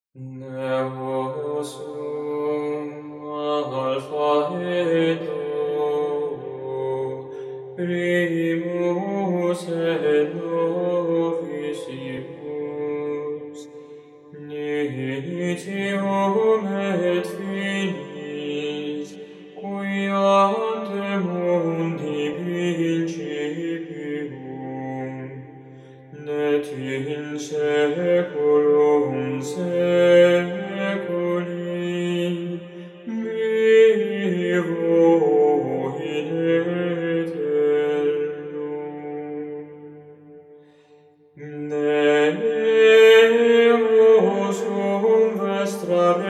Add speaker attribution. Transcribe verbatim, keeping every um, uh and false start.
Speaker 1: Nemo sum alpha et o, primus et novissimus, nitium et finis, qui ante mundi principium, net in saeculum saeculi, vivo in aeternum. Nemo sum vestra